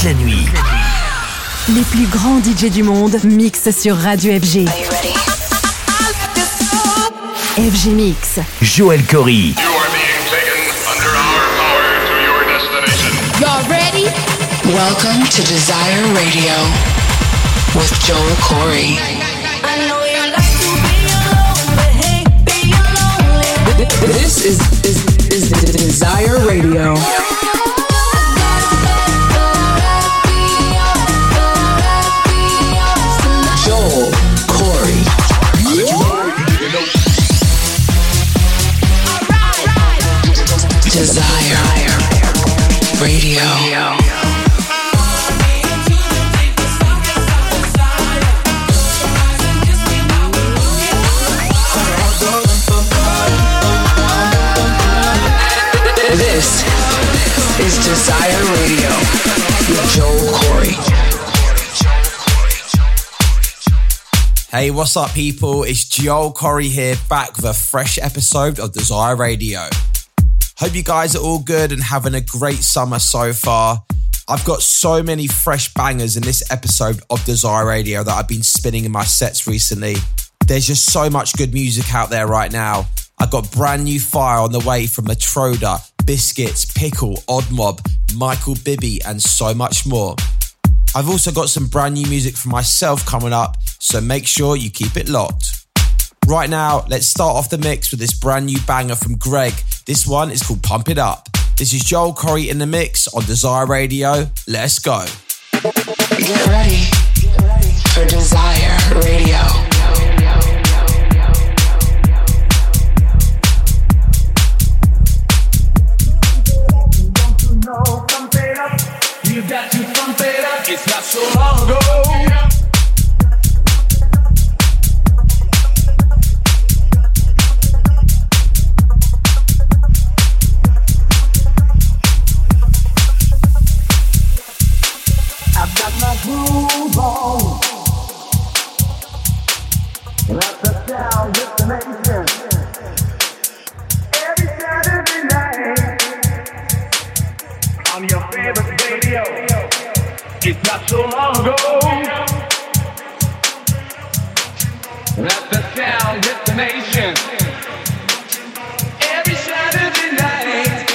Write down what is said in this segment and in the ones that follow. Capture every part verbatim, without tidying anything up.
la nuit. Les plus grands D J du monde mixent sur Radio F G. F G Mix. Joel Corry. You are being taken under our power to your destination. Y'all ready? Welcome to Desire Radio with Joel Corry. I know you like to be alone, but hey, be alone. This is, is, is Desire Radio. Joel Corry. Desire Radio. This is Desire Radio with Joel Corry. Hey, what's up, people? It's Joel Corry here, back with a fresh episode of Desire Radio. Hope you guys are all good and having a great summer so far. I've got so many fresh bangers in this episode of Desire Radio that I've been spinning in my sets recently. There's just so much good music out there right now. I've got brand new fire on the way from Matroda, Biscuits, Pickle, Odd Mob, Michael Bibby, and so much more. I've also got some brand new music for myself coming up, so make sure you keep it locked. Right now, let's start off the mix with this brand new banger from Greg. This one is called Pump It Up. This is Joel Corry in the mix on Desire Radio. Let's go. Get ready for Desire Radio. You've got to pump it up, it's not so long ago. I've got my groove on. That's the sound destination. Every Saturday night on your favorite radio. It's not so long ago. That's the sound destination. Every Saturday night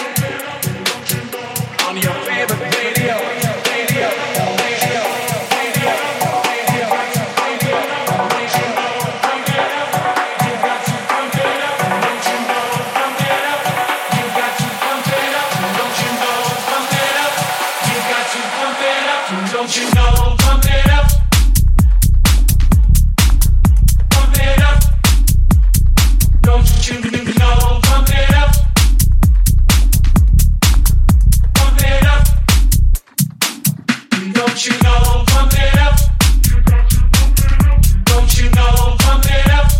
on your favorite radio. Radio, radio, radio, radio, radio, radio. You got to pump it up, don't you know? Pump it up. You got to pump it up, don't you know? Pump it up. You got to pump it up, don't you know? Pump it up. Pump it up. Don't you know? Pump it up. Pump it up. Don't you know? Pump it up. Don't you know? Pump it up.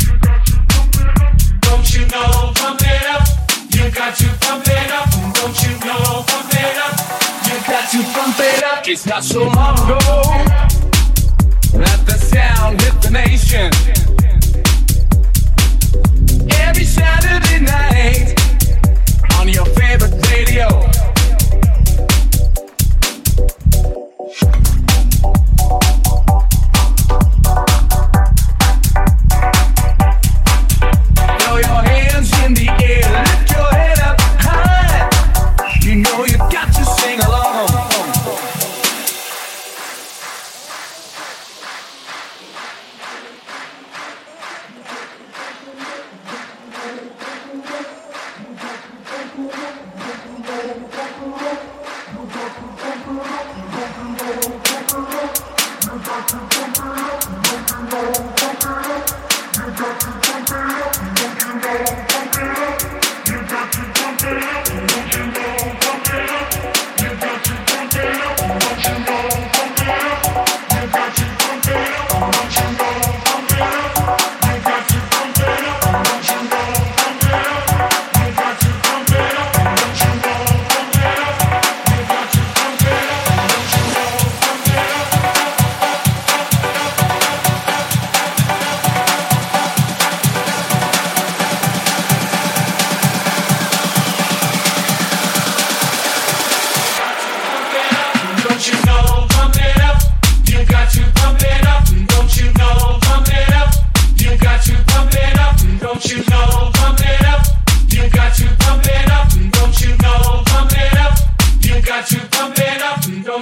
Don't you know? Pump it up. You got to pump it up. Don't you know? Pump it up. You got to pump it up. It's not so long ago that the sound hit the nation. Every Saturday night on your favorite radio. Throw your hands in the air, lift your head up high. You know you got to sing along.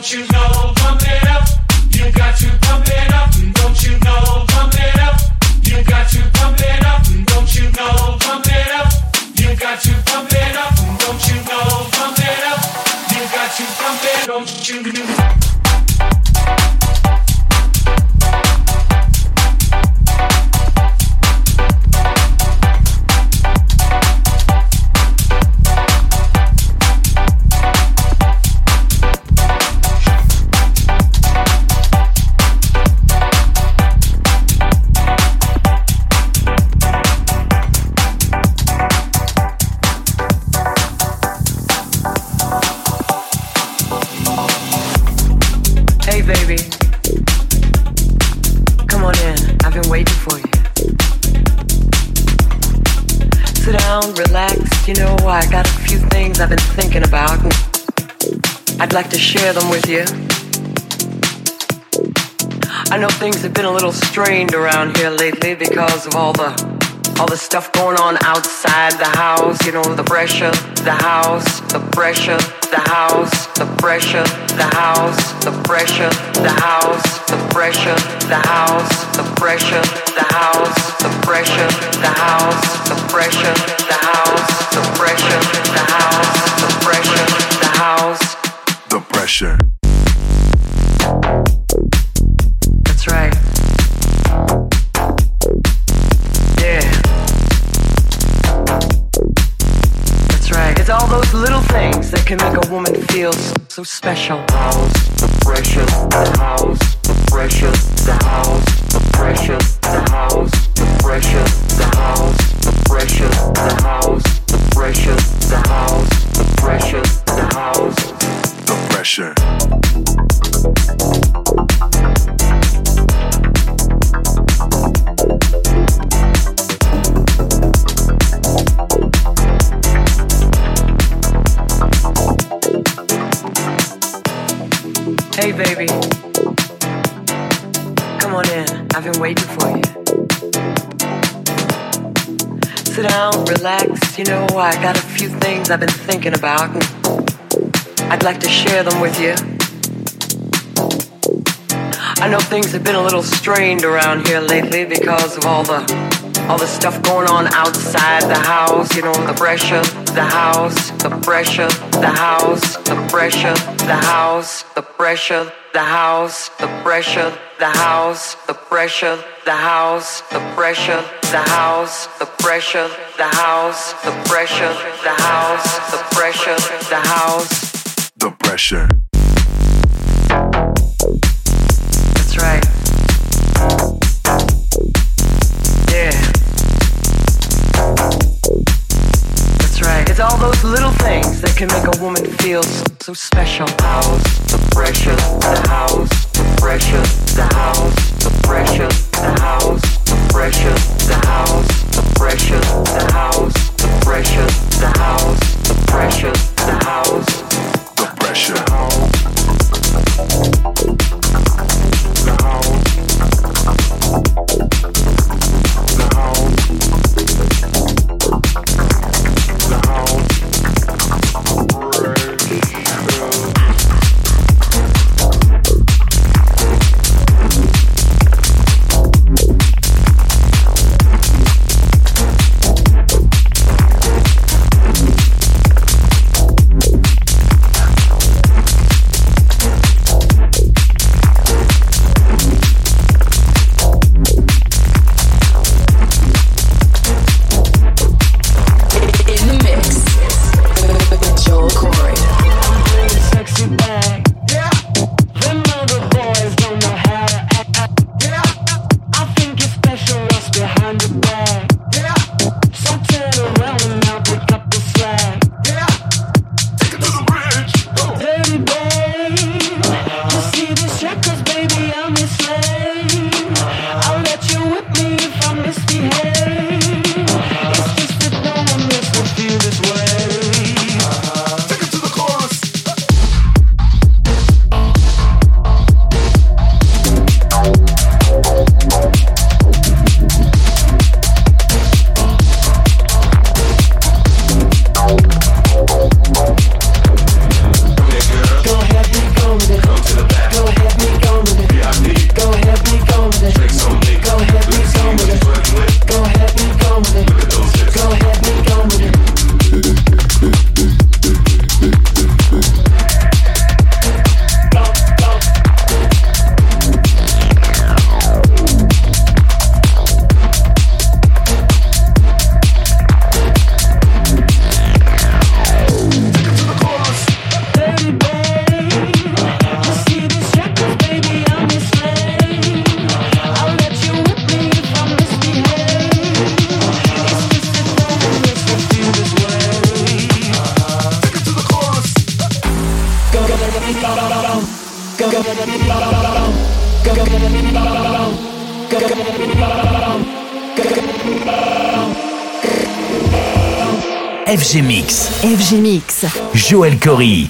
don't you know? Pump it up. You got to pump it up. Don't you know? Pump it up. You got to pump it up. Don't you know? Pump it up. You got to pump it up. Don't you know? Pump it up. You got to pump it. Don't you know? You know, I got a few things I've been thinking about, and I'd like to share them with you. I know things have been a little strained around here lately because of all the all the stuff going on outside the house. You know, the pressure, the house, the pressure, the house, the pressure, the house, the pressure, the house, the pressure, the house, the pressure, the house, the pressure, the house, the pressure, the house, the pressure, the house, the pressure, the house, the pressure. That's right. Yeah. That's right. It's all those little things that can make a woman feel so, so special. House, the pressure, the house, the pressure, the house, the pressure, the house, the pressure, the house, the pressure, the house, the pressure, the house, the pressure, the house, the pressure. Hey baby, come on in, I've been waiting for you. Sit down, relax, you know, I got a few things I've been thinking about, and I'd like to share them with you. I know things have been a little strained around here lately because of all the all the stuff going on outside the house. You know, the pressure, the house, the pressure, the house, the pressure, the house, the pressure, the house, the pressure, the house, the pressure, the house, the pressure, the house, the pressure, the house, the pressure, the house, the pressure, the house, the pressure. That's right. Yeah. That's right. It's all those little things that can make a woman feel so, so special. House, the pressure, the house, the pressure, the house, the pressure, the house, the pressure, the house, the pressure, the house, the pressure, the house, the pressure, the house, the pressure. The house. The house. The house. The house. F G Mix. F G Mix. Joël Corry.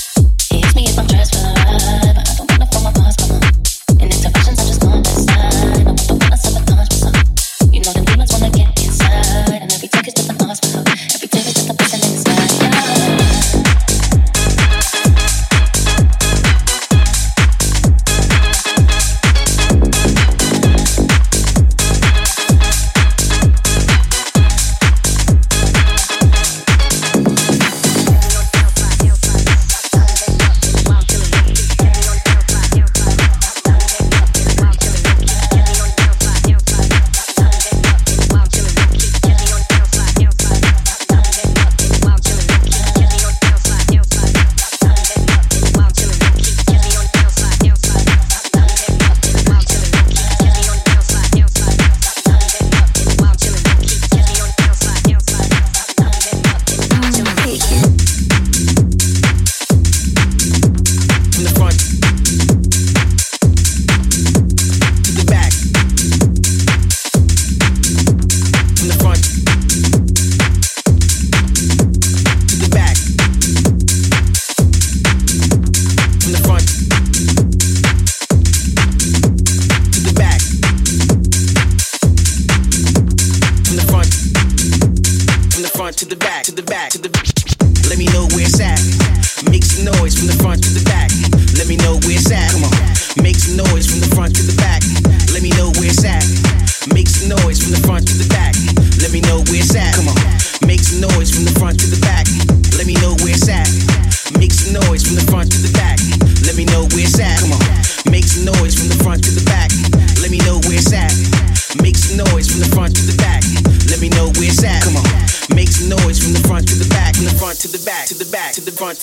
Dress for the ride, but I don't wanna fall my boss, come on. And it's a fashion, so just go and decide.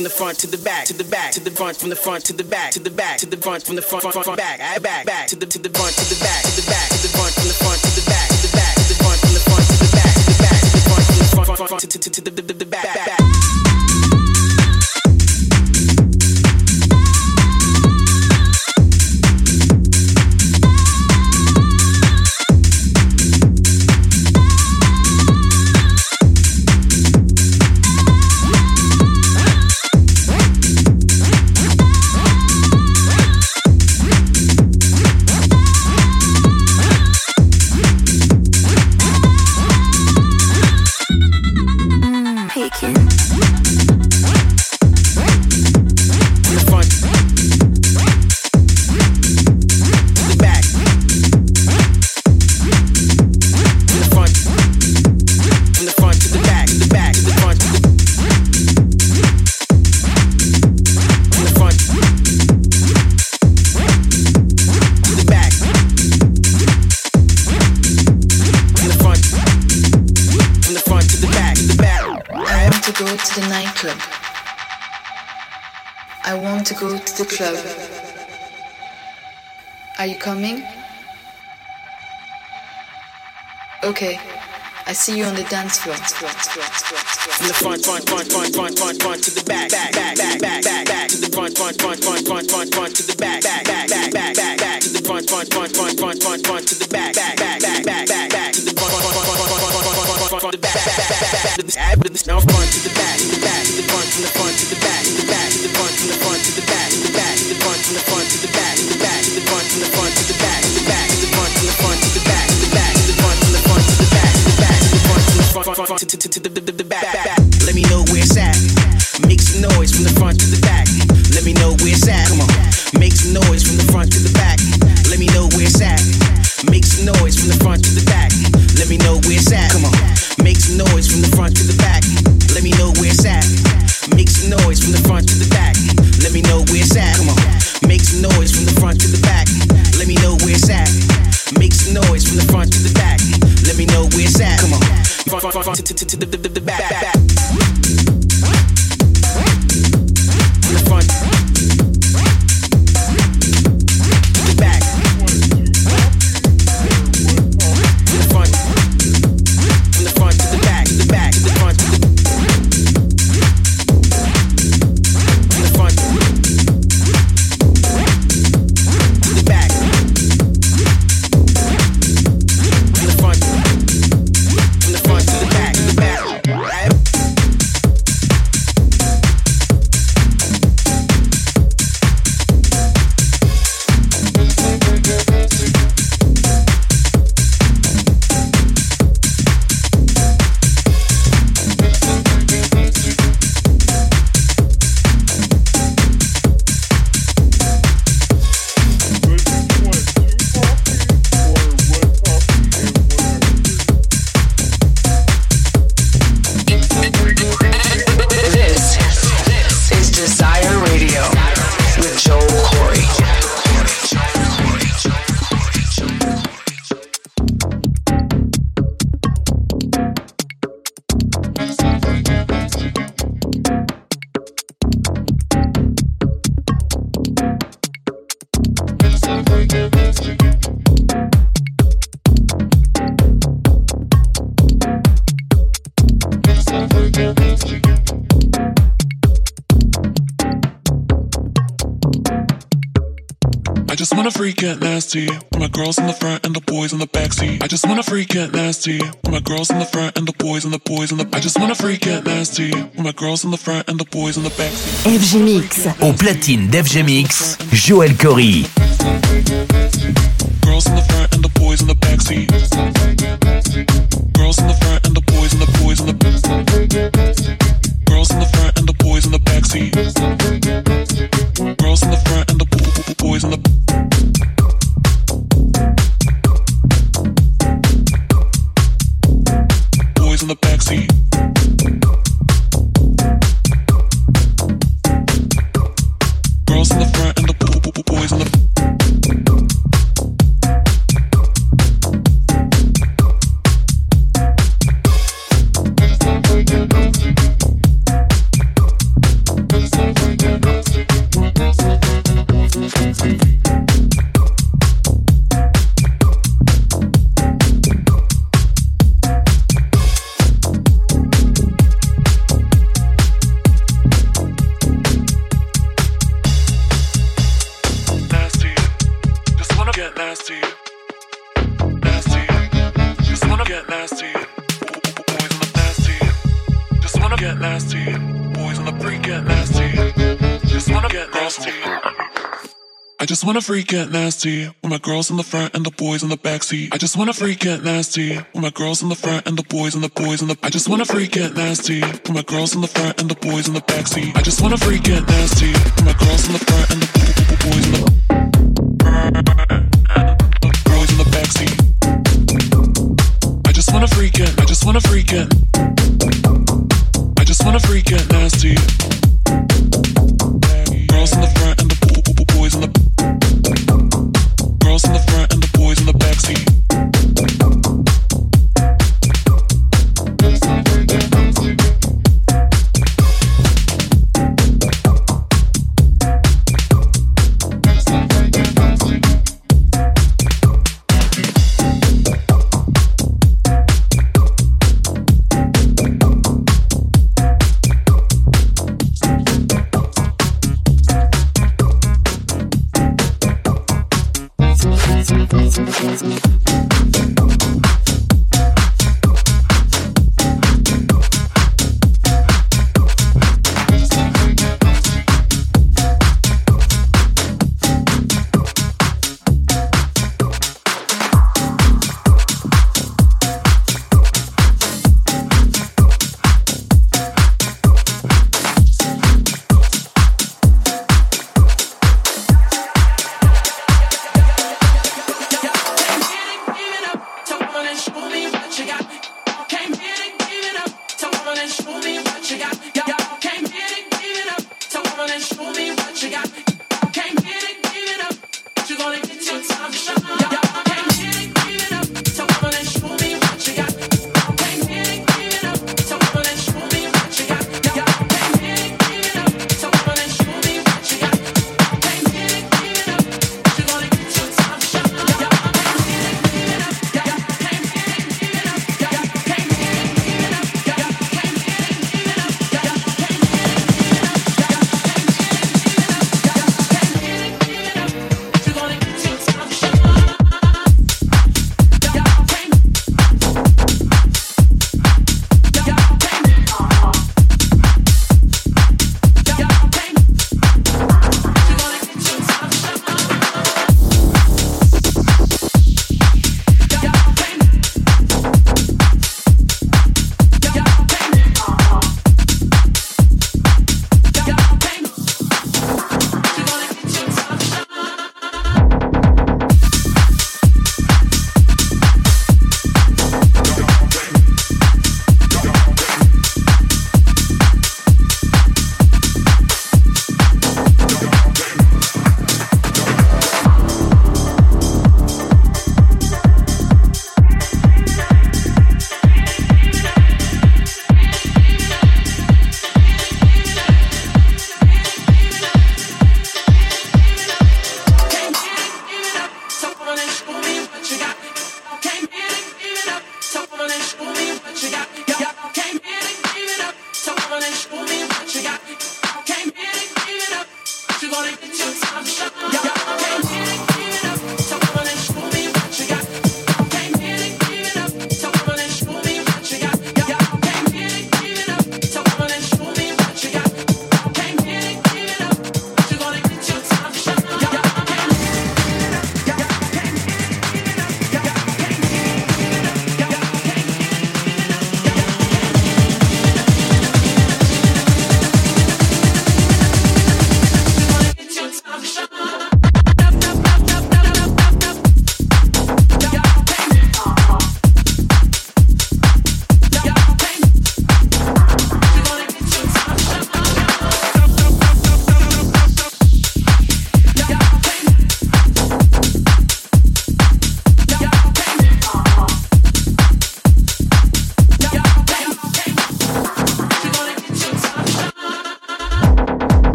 from the front to the back, to the back, to the front, from the front to the back, to the back, to the front, from the front, front, front, back, I back, back, to the to the front, to the back, to the back, to the front, from the front to the back, to the back, to the front, from the front to the back, to the back, to the front, from the front, front, front, to to to the the back, back. I want to go to the club. Are you coming? Okay. I see you on the dance floor. From the front, front, front, front, front, front, front to the back, back, back, back, back, back, back to the front, front, front, front, front, front, front to the back, back, back, back, back, back, back to the front, front, front, front, front, front, front to the back, back, back, back, back, back, back to the front, front, front, front, front, front, front, front to the back, back, back, back to the now front to the back, to the back, to the front, from the front to the back, to the back, to the front, from the front to the back, to the back, to the front, from the front to the back, to the back, to the front, from the front to the back, to the back, to the front, from the front to the back, to the back, to the front, from the front to the back, to the back, to the front, from the front, front, front to to the the back, back. Let me know where it's at. Make some noise from the front to the back. Let me know where it's at. Come on. Make some noise from the front to the back. Let me know where it's at. Make some noise from the front to the back. Let me know where it's at. Come on. Make some noise from the front to the back. Let me know where it's at. Make some noise from the front to the back. Let me know where it's at. Come on. Make some noise from the front to the back. Let me know where it's at. Make some noise from the front to the back. Let me know where it's at. Come on. Front, front, front, to, to, to the, the, the back, back, back. From the front to the back. From the front, from the front to the back, to the back, to the front, to the from the front to the back. From the front, from the front to the back, to the back. I just wanna freak, get nasty with my girls in the front and the boys in the backseat. I just wanna freak, get nasty with my girls in the front and the boys and the boys in the. I just wanna freak, get nasty with my girls in the front and the boys in the backseat. F G Mix. Au platine d'F G Mix, Joël Corry. Girls in the front and the boys in the backseat. Girls in the front and the boys and the boys in the. Girls in the front and the boys in the backseat. Girls in the front and the boys in the. Boys in the backseat. Girls in the front and the boys in the. get nasty. Nasty. Just wanna get nasty. Boys in the nasty. Just wanna get nasty. Boys in the freak get nasty. Just wanna get nasty. I just wanna freak get nasty with my girls in the front and the boys in the backseat. I just wanna freak get nasty with my girls in the front and the boys and the boys in the. I just wanna freak get nasty with my girls in the front and the boys in the backseat. I just wanna freak get nasty with my girls in the front and the boys in the boys in the backseat. I just wanna freak it. I just wanna freak it. I just wanna freak get nasty. Girls in the front and the boys in the. Girls in the front and the boys in the backseat.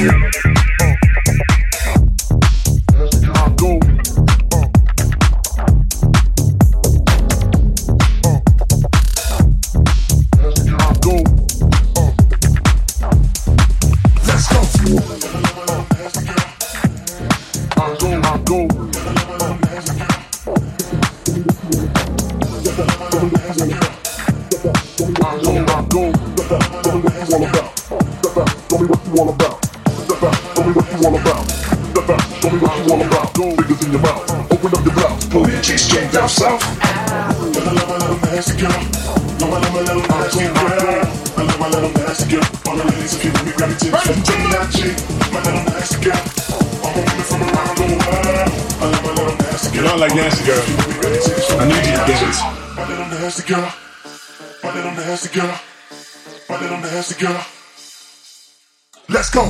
Let's go.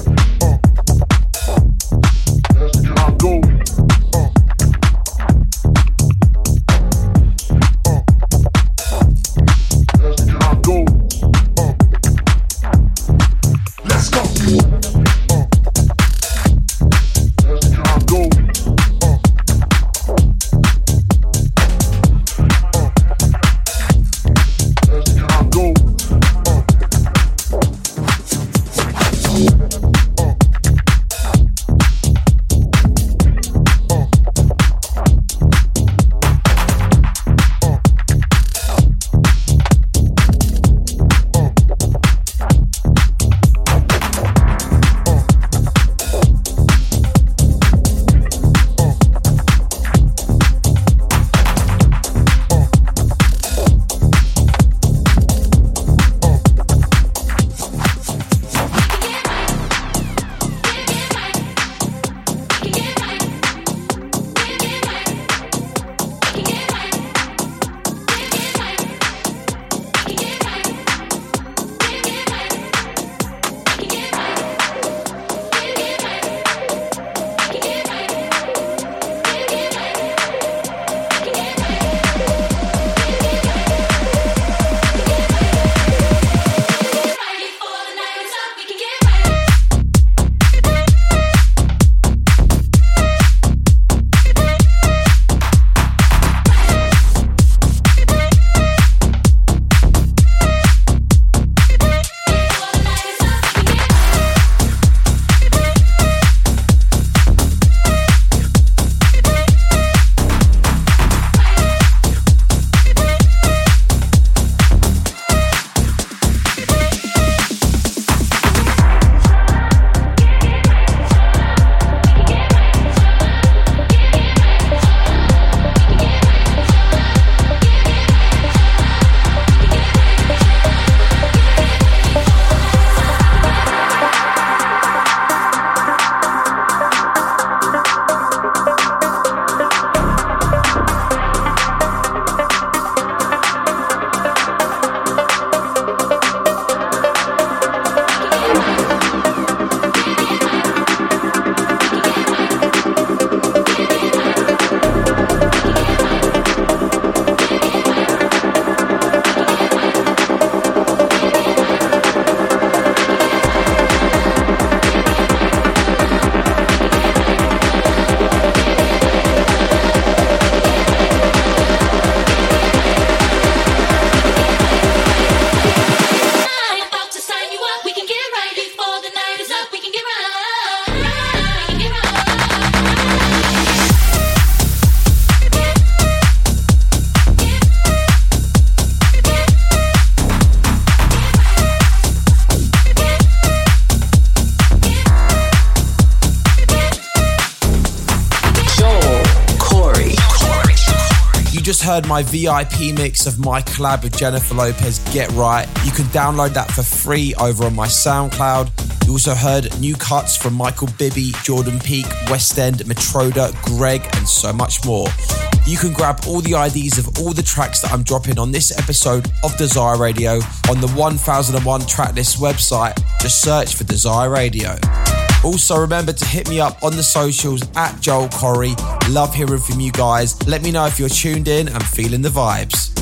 just heard my V I P mix of my collab with Jennifer Lopez, Get Right. You can download that for free over on my SoundCloud. You also heard new cuts from Michael Bibby, Jordan Peak, West End, Matroda, Greg, and so much more. You can grab all the I Ds of all the tracks that I'm dropping on this episode of Desire Radio on the one thousand one Tracklist website. Just search for Desire Radio. Also, remember to hit me up on the socials at Joel Corry. Love hearing from you guys. Let me know if you're tuned in and feeling the vibes.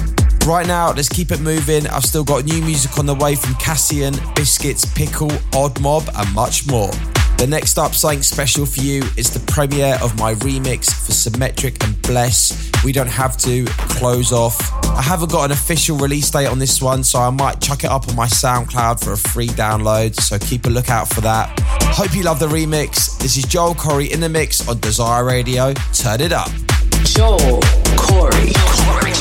Right now, let's keep it moving. I've still got new music on the way from Cassian, Biscuits, Pickle, Odd Mob, and much more. The next up, something special for you, is the premiere of my remix for Symmetric and Bless, We Don't Have To, Close Off. I haven't got an official release date on this one, so I might chuck it up on my SoundCloud for a free download, so keep a lookout for that. Hope you love the remix. This is Joel Corry in the mix on Desire Radio. Turn it up. Joel Corry. Corry.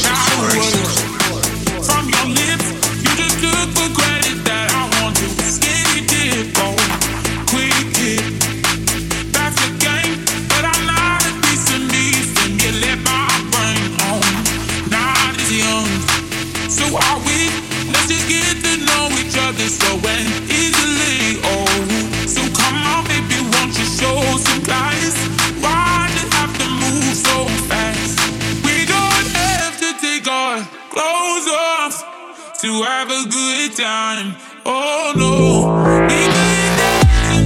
From your lips, you just took for granted that I want to skinny dip, oh, quick hit. That's the game, but I'm not a piece of meat, and you let my brain on. Not as young, so are we? Let's just get to know each other so and easily, oh. So come on, baby, won't you show some class? Why do you have to move so fast? We don't have to take our clothes off to have a good time. Oh no, we could dance.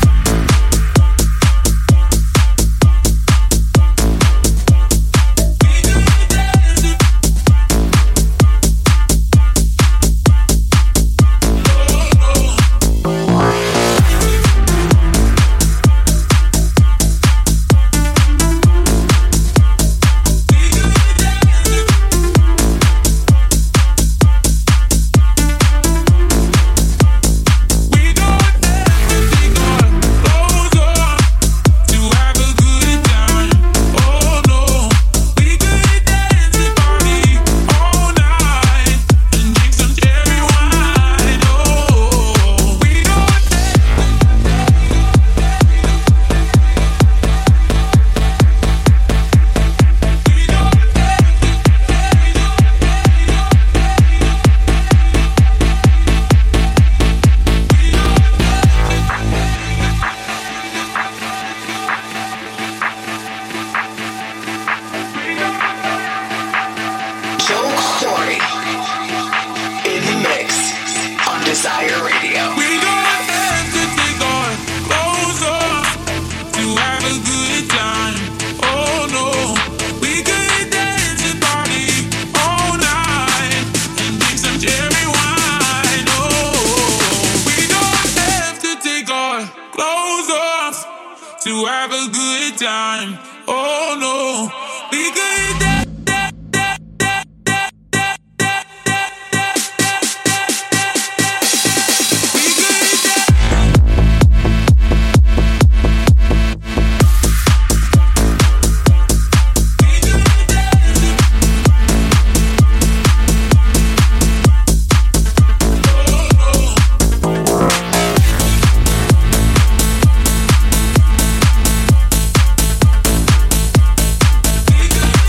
We could dance. Desire Radio. We don't have to take our clothes off to have a good time. Oh no, we could dance and party all night and drink some cherry wine. Oh, we don't have to take our clothes off to have a good time. Oh no, we could dance. We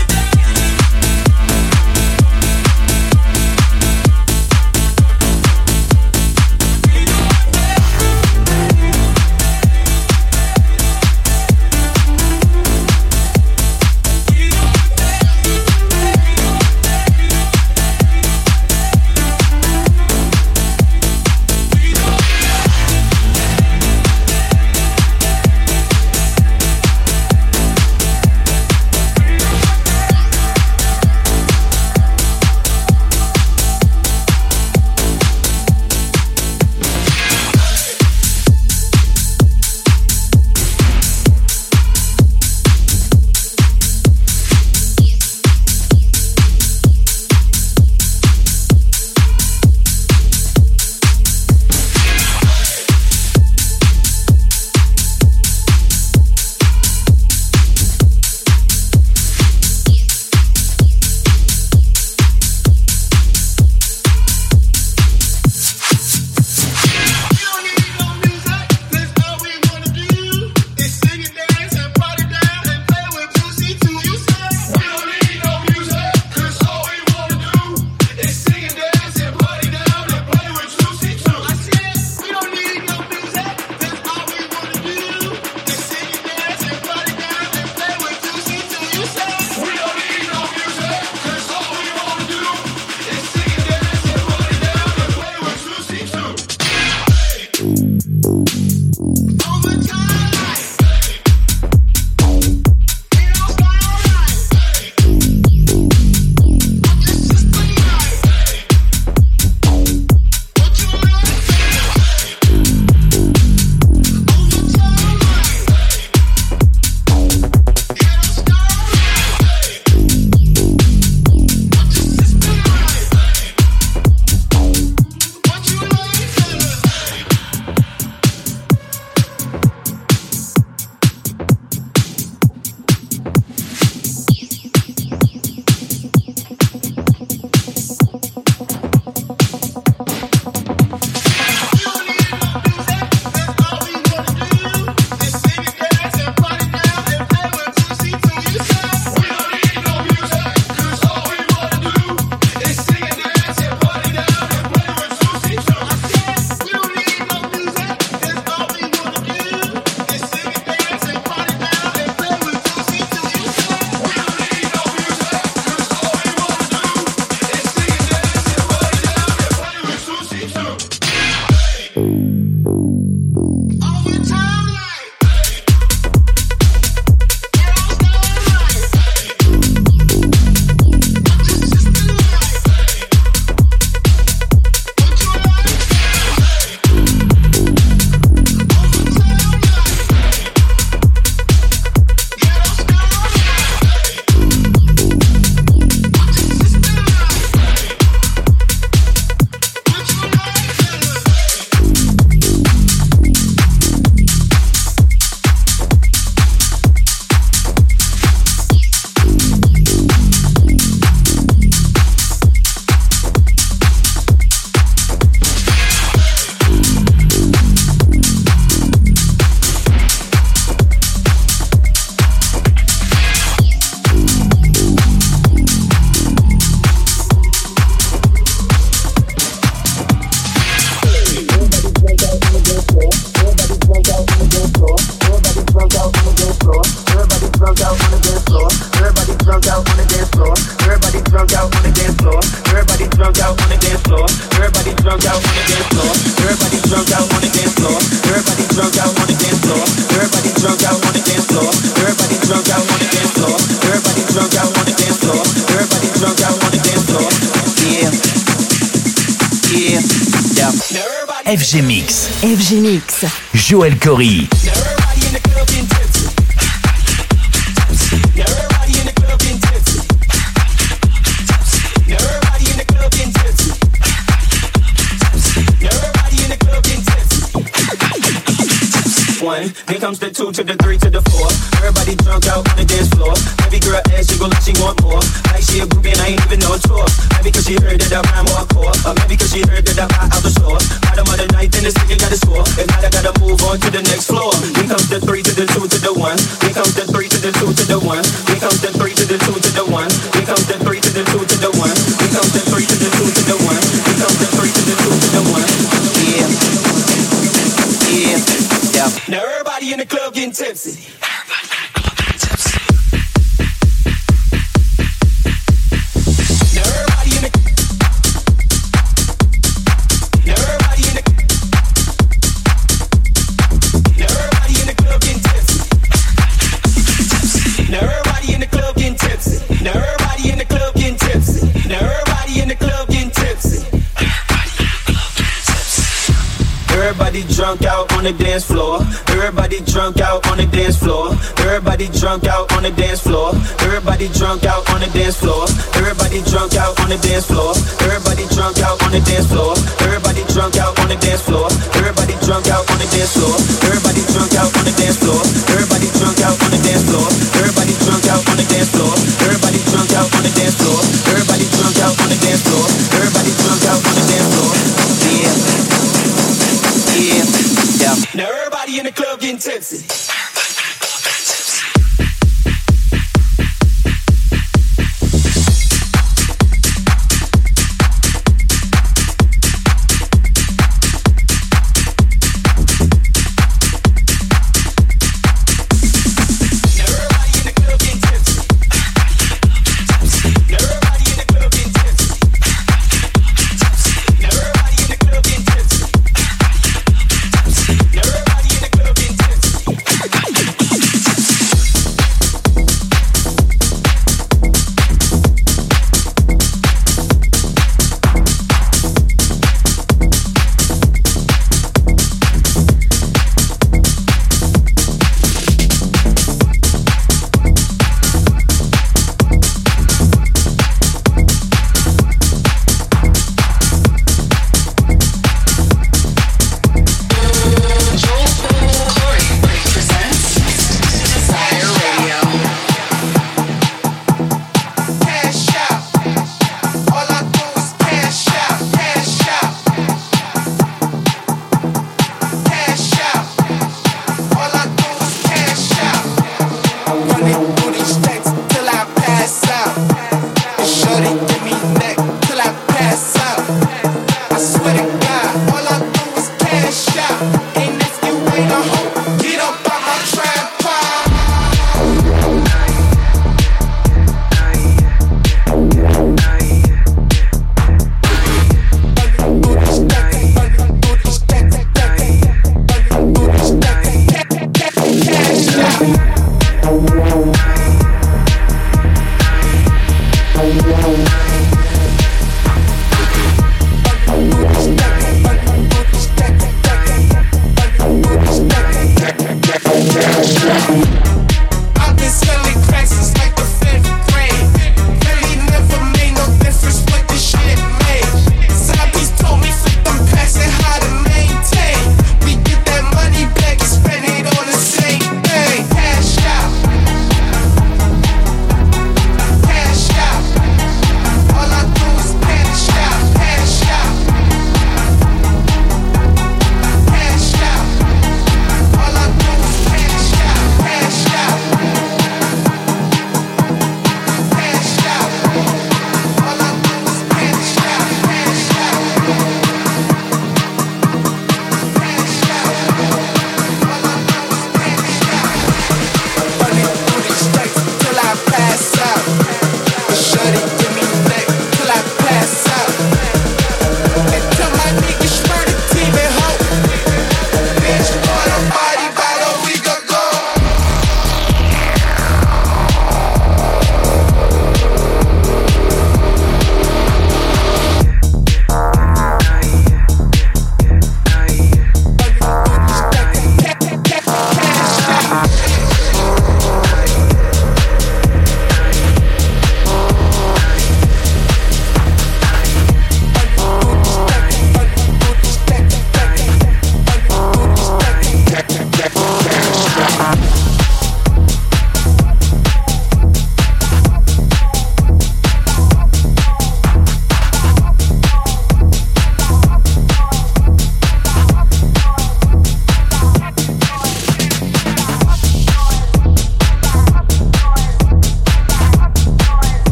G Mix. F G Mix. Joël Corry. Everybody in the club getting tipsy. Everybody in the club getting tipsy. Everybody in the club getting tipsy. Everybody in the club getting tipsy. One, then comes the two to the three to the four. Everybody drunk out on the dance floor. Baby girl ass jiggle like she want more. Like she a groupie and I ain't even know tour. Maybe cause she heard that I rhyme hardcore. Or maybe cause she heard that I buy out the store. Bottom of the night, then this nigga got a score. And now I gotta move on to the next floor. Here comes the three to the two to the one. Here comes the three to the two to the one. Here comes the three to the two to the one. Here comes the three to the two to the one. Here comes the three to the two to the one. Here comes the three to the two to the one. Yeah. Yeah. Yeah. Now everybody in the club getting tipsy. Everybody drunk out on the dance floor. Everybody drunk out on the dance floor. Everybody drunk out on the dance floor. Everybody drunk out on the dance floor. Everybody drunk out on the dance floor. Everybody drunk out on the dance floor. Everybody drunk out on the dance floor. Everybody drunk out on the dance floor. Everybody drunk out on the dance floor. Everybody drunk out on the dance floor. Everybody drunk out on the dance floor. Everybody drunk out on the dance floor. Everybody drunk out on the dance floor. Everybody drunk out on the dance floor. Yeah. Yeah, yeah. Now everybody in the club getting tipsy. Cash out.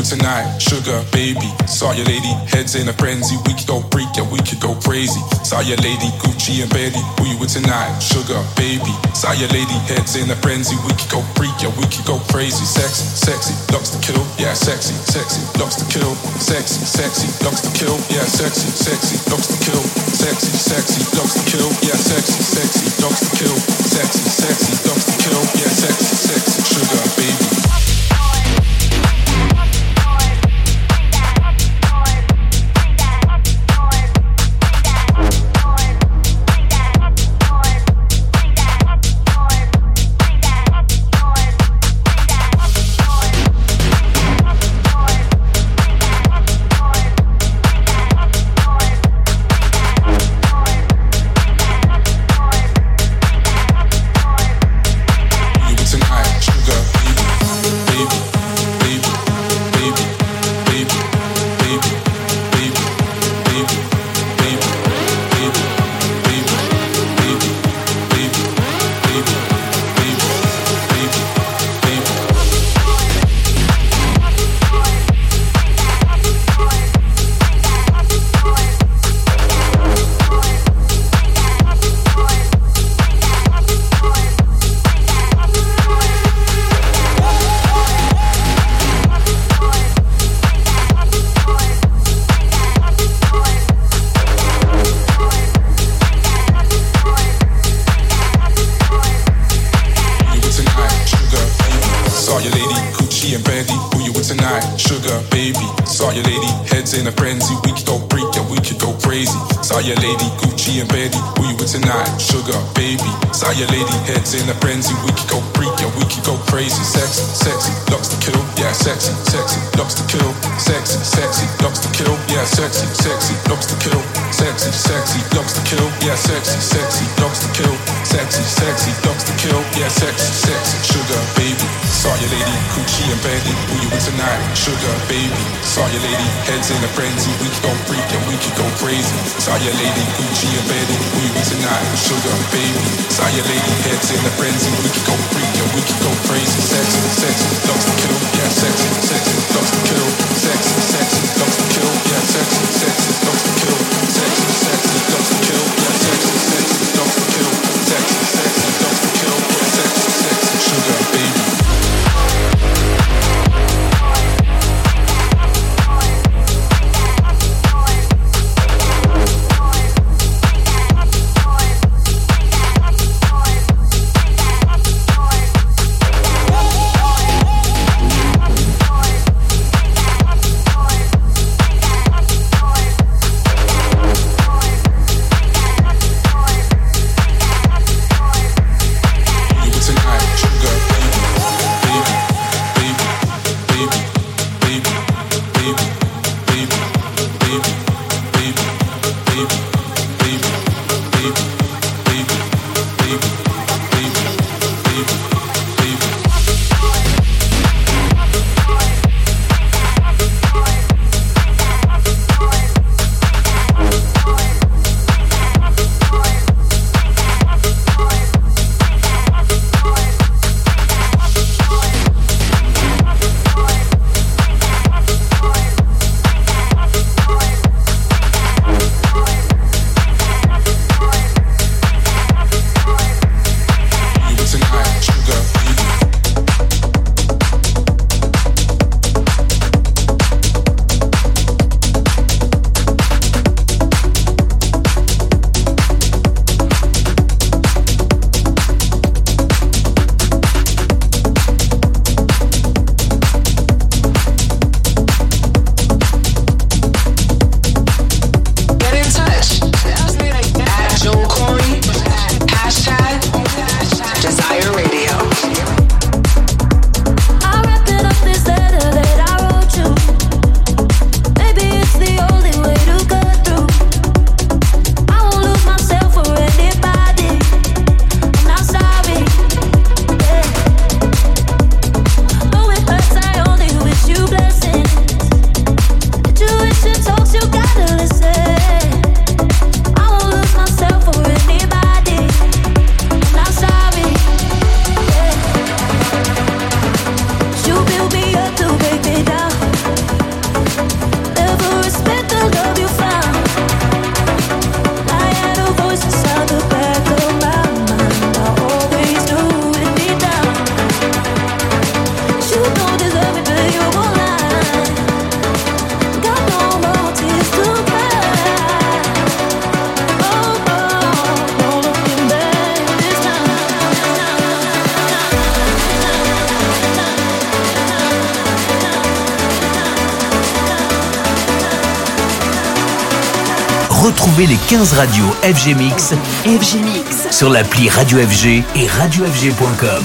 tonight, sugar baby. Saw your lady, heads in a frenzy. We could go freak and we could go crazy. Saw your lady, Gucci and Betty. Who you with tonight, sugar baby. Saw your lady, heads in a frenzy. We could go freak and we could go crazy. Sexy, sexy, looks to kill. Yeah, sexy, sexy, looks to kill. Sexy, sexy, looks to kill. Yeah, sexy, sexy, looks to kill. Sexy, sexy, looks to kill. Yeah, sexy, sexy, looks to kill. Sexy, sexy, looks to kill. Yeah, sexy, sexy, sugar baby. Your lady heads in a frenzy, we could go freak and we could go crazy. Sexy, sexy, looks to kill. Yeah, sexy, sexy, looks to kill. Sexy, sexy, looks to kill. Yeah, sexy, sexy, looks to kill. Sexy, sexy, looks to kill. Yeah, sexy, sexy, looks to kill. Sexy, sexy, looks to kill. Yeah, sexy, sexy, sugar baby. Saw your lady, Gucci and Betty. Who you with tonight, sugar baby. Saw your lady, heads in a frenzy, we could go freak and we could go crazy. Saw your lady, Gucci and Betty. Who you with tonight, sugar baby. Saw your lady, heads in a frenzy, we could go freak and we could go crazy. Sexy, sexy, loves to kill. Yeah, sexy, sexy, loves to kill. Sexy, sexy, loves to kill. Yeah, sexy, sexy, loves to kill. Sexy, sexy, loves to kill. Yeah, sexy, sexy, loves to kill. Sexy, sexy, loves to kill. Yeah, sexy, sexy, sugar baby. Retrouvez les quinze radios F G Mix, F G Mix sur l'appli Radio F G et radio f g point com.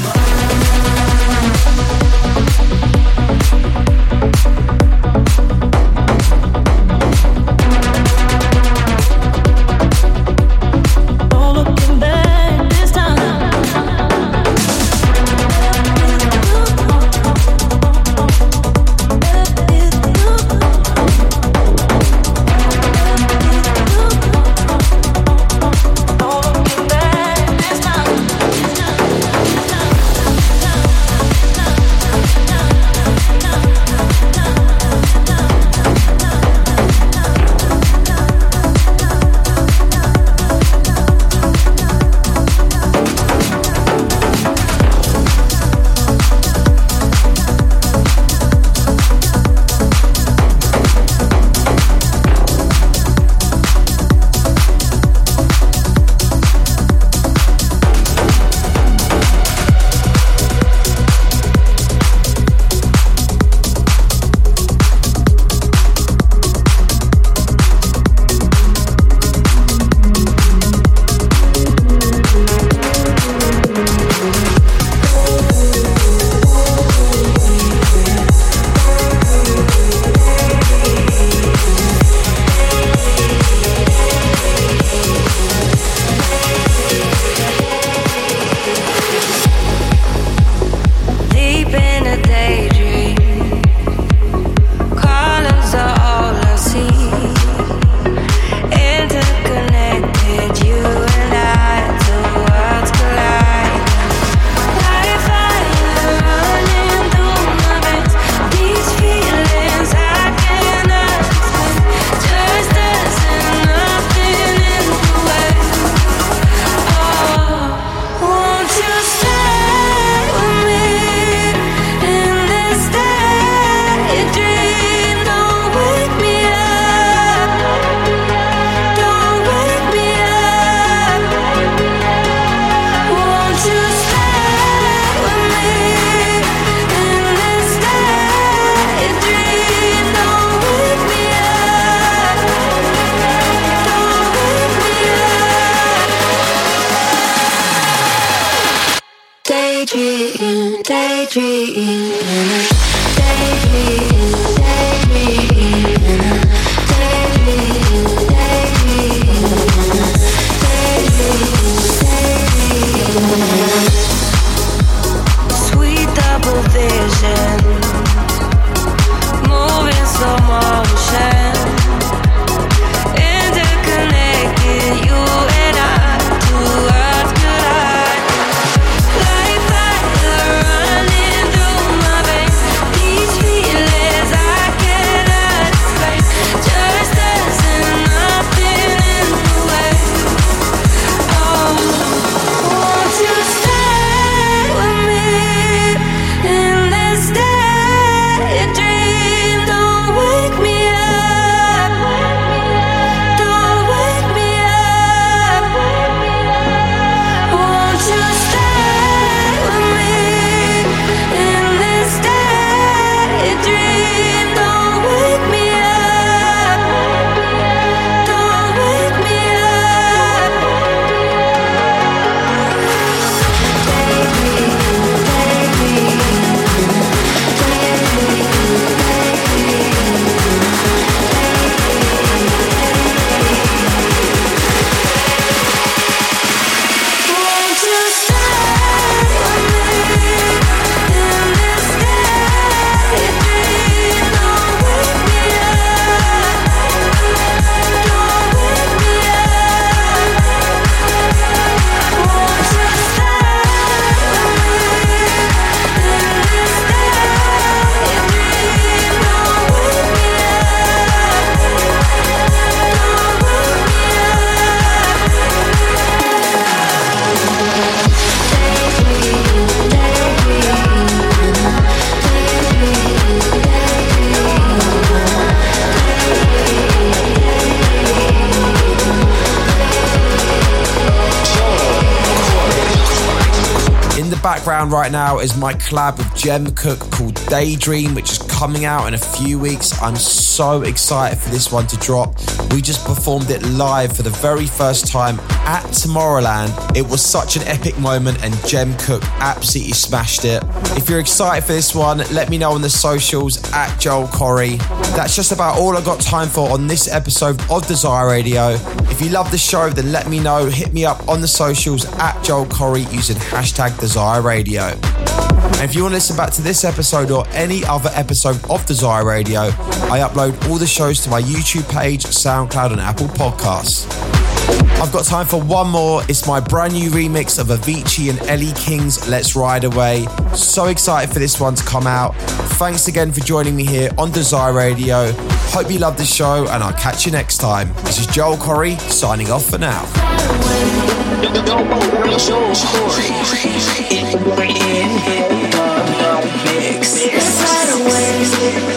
Daydream, daydream, daydream, daydream, daydream, daydream. Sweet double vision, moving slow motion, interconnected, you and I, two worlds collide. Like fire running through my veins, these feelings I cannot explain, just us and nothing in the way. Oh, won't you stay with me in this daydream? Don't wake me up, don't wake me up. Won't you stay with me in this daydream? Don't wake me up, don't wake me up. Won't you stay with me in this daydream? Don't wake me up, don't wake me up. Won't you stay with me in this daydream? Don't wake me up, don't wake me In the background right now is my collab with Jem Cook called Daydream, which is coming out in a few weeks. I'm so excited for this one to drop. We just performed it live for the very first time at Tomorrowland. It was such an epic moment and Jem Cook absolutely smashed it. If you're excited for this one, let me know on the socials at Joel Corry. That's just about all I got time for on this episode of Desire Radio. If you love the show, then let me know. Hit me up on the socials at Joel Corry using hashtag Desire Radio. And if you want to listen back to this episode or any other episode of Desire Radio, I upload all the shows to my YouTube page, SoundCloud and Apple Podcasts. I've got time for one more. It's my brand new remix of Avicii and Ellie King's Let's Ride Away. So excited for this one to come out. Thanks again for joining me here on Desire Radio. Hope you love the show and I'll catch you next time. This is Joel Corry signing off for now. In the mix.